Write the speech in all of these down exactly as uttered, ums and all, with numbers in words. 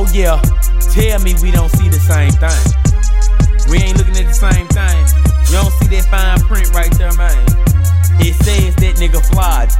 yeah, tell me we don't see the same thing. We ain't looking at the same thing. You don't see that fine print right there, man. It says that nigga flawed.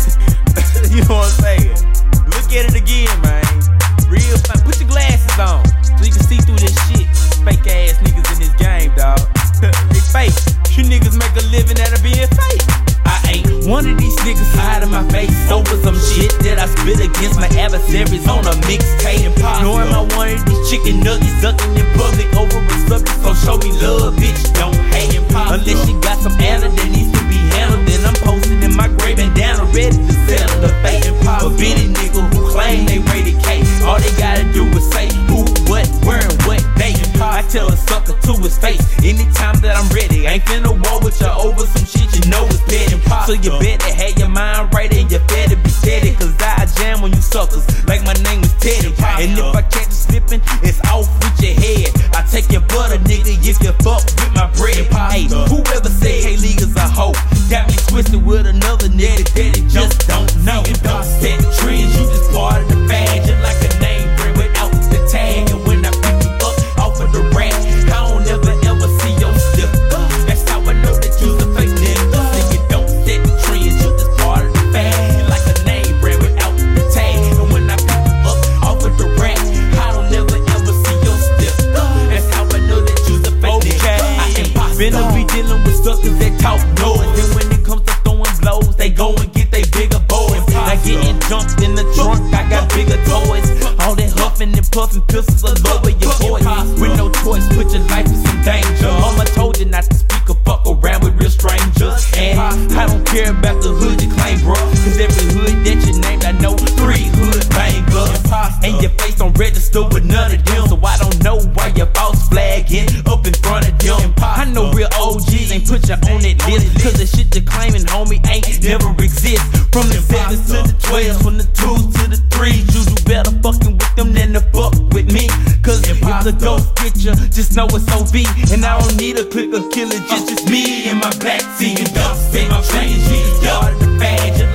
You know what I'm saying? Look at it again, man. Real fine. Put your glasses on so you can see through this shit. Fake ass niggas in this game, dog. They fake. You niggas make a living out of being fake. I ain't one of these niggas side of my face over some shit that I spit against my adversaries on a mixtape. Nor am I one of these chicken nuggets ducking in public over a subject. So show me love, bitch, don't hate. Unless you got some anna that needs to be handled, then I'm posted in my grave and down, ready to settle the fate. A bitty nigga who claim they rated K, all they gotta do is say who, what, where, and what they. I tell a sucker to his face anytime that I'm ready. Ain't finna war with you over some shit you know is petty. So you better have your mind right and you better be steady, cause I jam on you suckers like my name is Teddy. And if I catch you slipping, it's off with your head. I take your butter, nigga, if you fuck with my bread. Hey, whoever said K-League is a hoe got me twisted with another nigga that it just don't know. Don't set trends, you just part of the fad, just like a name brand without the tag. And when I pick you up off of the rack, I don't ever ever see your stiff. That's how I know that you's a fake nigga. Nigga, don't set trends, you just part of the fad, like a name brand without the tag. And when I pick you up off of the rack, I don't ever ever see your stiff. That's how I know that you's a fake nigga. I ain't finna be dealing with suckers that talk noise. Then when it comes to throwing blows, they go and get they bigger boys. Now getting jumped in the trunk, I got bigger toys. All that huffing and puffing pistols will lower your voice. With no choice, put your life in some danger. Mama told you not to speak or fuck around with real strangers. And I don't care about the hood you claim, bro, cause every hood that you named, I know three hood bangers. And your face don't register with none of them, so I don't know why you're false flagging up in front of them. I know real O Gs ain't put you on that list, cause the shit you're claiming, homie, ain't never exist. From the sevens to the twelves, from the twos to the threes, you do better fucking with them than to fuck with me. Cause if the ghost get you, just know it's O B. And I don't need a click or kill it, just, just me in my backseat. And don't say my change, you just part of the fad.